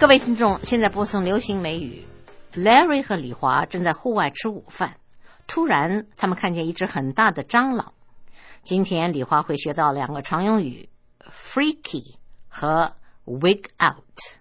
各位听众，现在播送流行美语。Larry 和李华正在户外吃午饭，突然他们看见一只很大的蟑螂。今天李华会学到两个常用语 freaky 和 wig out。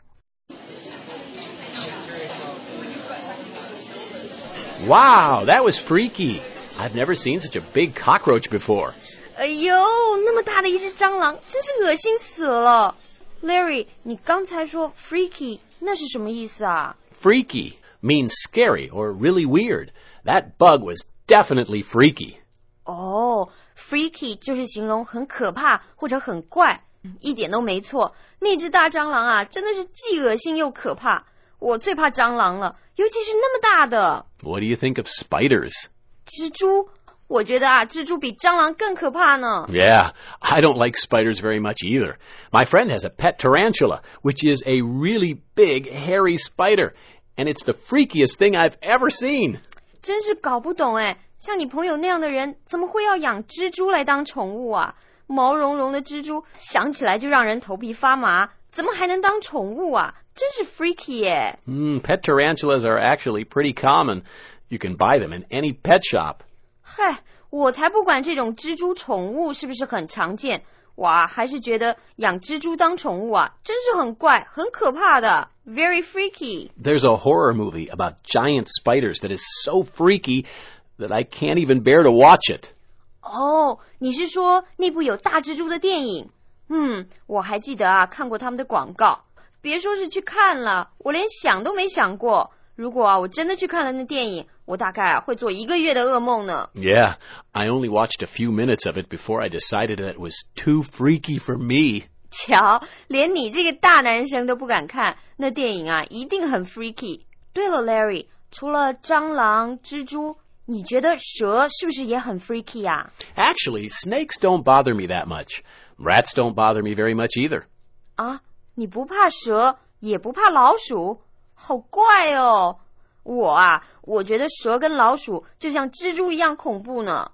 Wow, that was freaky. I've never seen such a big cockroach before. 哎呦，那么大的一只蟑螂，真是恶心死了。Larry, 你刚才说 freaky, 那是什么意思啊？ Freaky means scary or really weird. That bug was definitely freaky. 哦， freaky 就是形容很可怕或者很怪，一点都没错。那只大蟑螂啊，真的是既恶心又可怕。我最怕蟑螂了，尤其是那么大的。 What do you think of spiders? 蜘蛛，我觉得啊，蜘蛛比蟑螂更可怕呢。 Yeah, I don't like spiders very much either. My friend has a pet tarantula, which is a really big, hairy spider, and it's the freakiest thing I've ever seen. 真是搞不懂哎，像你朋友那样的人，怎么会要养蜘蛛来当宠物啊？毛茸茸的蜘蛛，想起来就让人头皮发麻，怎么还能当宠物啊？真是 freaky 耶。 Pet tarantulas are actually pretty common. You can buy them in any pet shop. 嗨，我才不管这种蜘蛛宠物是不是很常见，哇，还是觉得养蜘蛛当宠物啊，真是很怪，很可怕的 ，very freaky. There's a horror movie about giant spiders that is so freaky that I can't even bear to watch it. 哦，你是说那部有大蜘蛛的电影？我还记得啊，看过他们的广告。别说是去看了，我连想都没想过。如果啊，我真的去看了那电影，我大概会做1个月的噩梦呢。 Yeah, I only watched a few minutes of it before I decided that it was too freaky for me. 瞧，连你这个大男生都不敢看，那电影啊，一定很 freaky。对了 ，Larry， 除了蟑螂、蜘蛛，你觉得蛇是不是也很 freaky 啊？ Actually, snakes don't bother me that much. Rats don't bother me very much either. 啊，你不怕蛇，也不怕老鼠？好怪哦！我觉得蛇跟老鼠就像蜘蛛一样恐怖呢。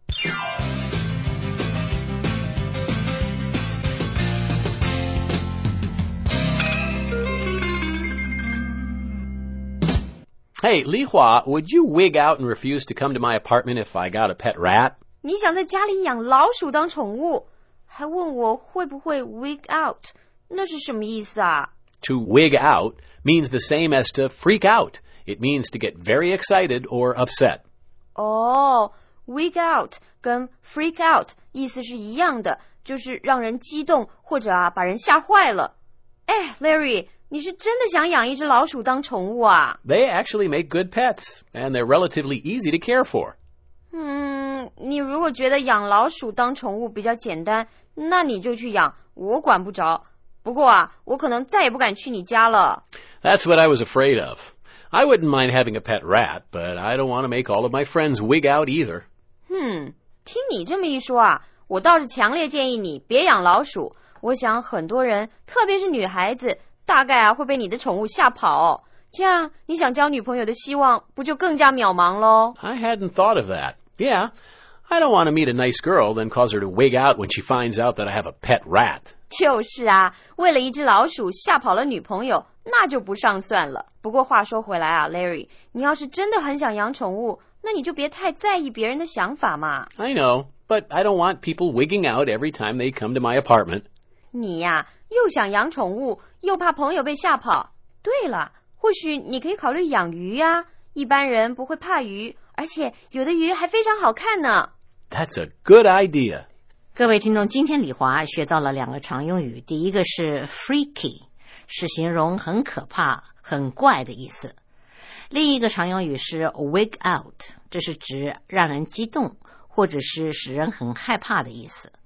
Hey, Li Hua, would you wig out and refuse to come to my apartment if I got a pet rat? 你想在家里养老鼠当宠物，还问我会不会 wig out， 那是什么意思啊？ To wig out means the same as to freak out. It means to get very excited or upset. 哦，wig out 跟 freak out 意思是一样的，就是让人激动或者啊把人吓坏了。哎 ，Larry， 你是真的想养一只老鼠当宠物啊？ They actually make good pets, and they're relatively easy to care for. 你如果觉得养老鼠当宠物比较简单，那你就去养，我管不着。不过啊，我可能再也不敢去你家了。 That's what I was afraid of. I wouldn't mind having a pet rat, but I don't want to make all of my friends wig out either. 听你这么一说啊，我倒是强烈建议你别养老鼠。我想很多人，特别是女孩子，大概啊会被你的宠物吓跑。这样你想交女朋友的希望不就更加渺茫咯？ I hadn't thought of that. Yeah, I don't want to meet a nice girl, then cause her to wig out when she finds out that I have a pet rat. 就是啊，为了一只老鼠吓跑了女朋友，那就不上算了。不过话说回来啊 ，Larry， 你要是真的很想养宠物，那你就别太在意别人的想法嘛。 I know, but I don't want people wigging out every time they come to my apartment. 你呀，又想养宠物，又怕朋友被吓跑。对了，或许你可以考虑养鱼呀，一般人不会怕鱼，而且有的鱼还非常好看呢。 That's a good idea. 各位听众，今天李华学到了两个常用语，第一个是 freaky， 是形容很可怕、很怪的意思。另一个常用语是 wig out， 这是指让人激动或者是使人很害怕的意思。